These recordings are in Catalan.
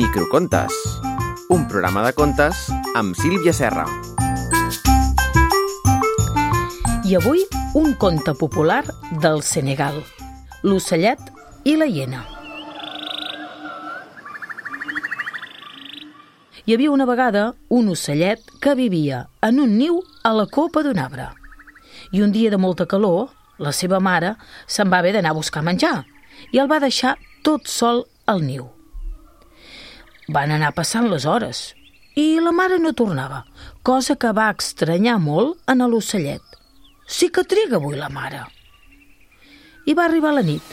Microcontes, un programa de contes amb Sílvia Serra. I avui un conte popular del Senegal, l'ocellet i la hiena. Hi havia una vegada un ocellet que vivia en un niu a la copa d'un arbre. I un dia de molta calor, la seva mare se'n va haver d'anar a buscar menjar i el va deixar tot sol al niu. Van anar passant les hores i la mare no tornava, cosa que va estranyar molt en l'ocellet. Sí que triga avui la mare. I va arribar la nit.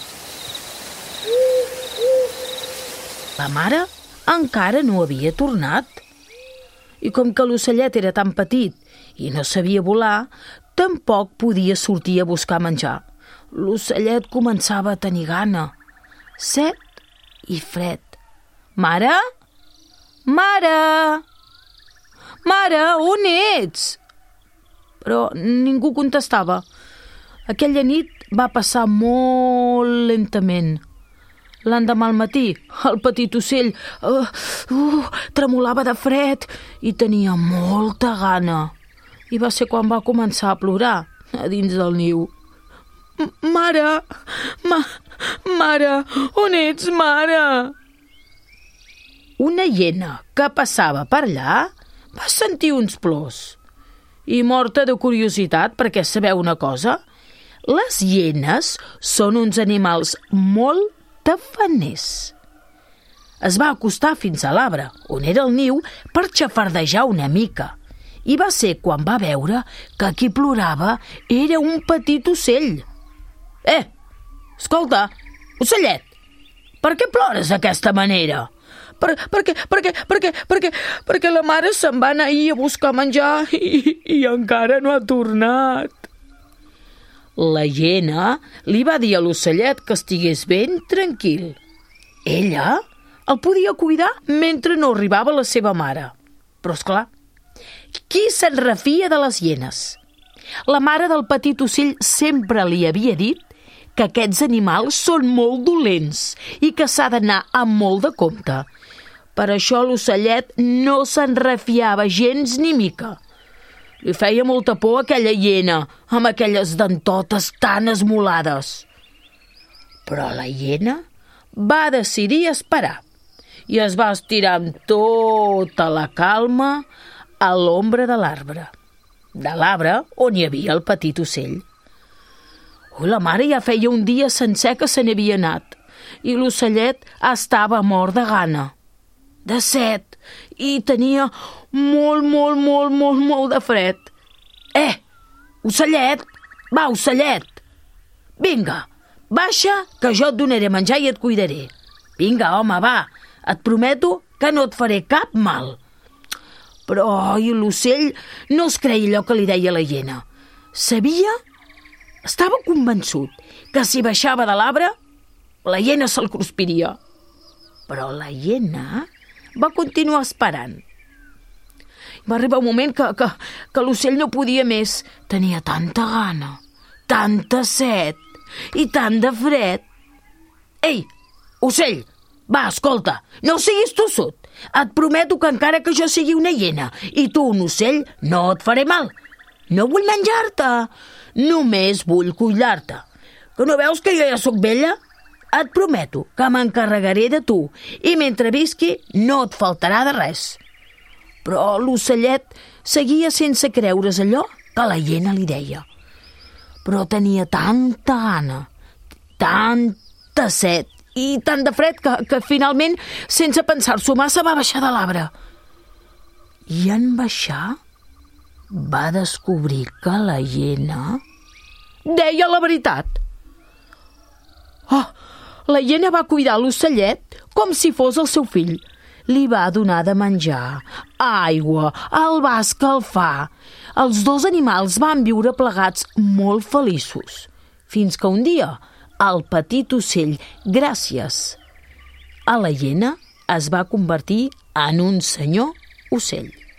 La mare encara no havia tornat. I com que l'ocellet era tan petit i no sabia volar, tampoc podia sortir a buscar menjar. L'ocellet començava a tenir gana, set i fred. Mare? Mare? Mare, on ets? Però ningú contestava. Aquella nit va passar molt lentament. L'endemà al matí, el petit ocell tremolava de fred i tenia molta gana. I va ser quan va començar a plorar a dins del niu. Mare, mare, on ets, mare? Una hiena que passava per allà va sentir uns plors. I morta de curiositat, perquè sabeu una cosa? Les hienes són uns animals molt tafaners. Es va acostar fins a l'arbre, on era el niu, per xafardejar una mica. I va ser quan va veure que qui plorava era un petit ocell. Escolta, ocellet, per què plores d'aquesta manera? Perquè la mare se'n va anar ahir a buscar menjar i encara no ha tornat. La hiena li va dir a l'ocellet que estigués ben tranquil. Ella el podia cuidar mentre no arribava la seva mare. Però, esclar, qui se'n refia de les hienes? La mare del petit ocell sempre li havia dit que aquests animals són molt dolents i que s'ha d'anar amb molt de compte. Per això l'ocellet no se'n refiava gens ni mica. Li feia molta por aquella hiena, amb aquelles dentotes tan esmolades. Però la hiena va decidir esperar i es va estirar amb tota la calma a l'ombra de l'arbre on hi havia el petit ocell. La mare ja feia un dia sencer que se n'havia anat i l'ocellet estava mort de gana, de set, i tenia molt de fred. Ocellet! Va, ocellet! Vinga, baixa, que jo et donaré menjar i et cuidaré. Vinga, home, va, et prometo que no et faré cap mal. Però l'ocell no es creia allò que li deia la hiena. Estava convençut que si baixava de l'arbre, la hiena se'l cruspiria. Però la hiena va continuar esperant. Va arribar un moment que l'ocell no podia més. Tenia tanta gana, tanta set i tant de fred. Ei, ocell, va, escolta, no siguis tossut. Et prometo que encara que jo sigui una hiena i tu un ocell, no et faré mal. No vull menjar-te, només vull cuidar-te. Que no veus que jo ja sóc vella? Et prometo que m'encarregaré de tu i mentre visqui no et faltarà de res. Però l'ocellet seguia sense creure's allò que la hiena li deia. Però tenia tanta gana, tanta set i tant de fred que finalment, sense pensar-s'ho massa, va baixar de l'arbre. I en baixar va descobrir que la hiena deia la veritat. La hiena va cuidar l'ocellet com si fos el seu fill. Li va donar de menjar, aigua, el va escalfar. Els dos animals van viure plegats molt feliços, fins que un dia el petit ocell, gràcies a la hiena, es va convertir en un senyor ocell.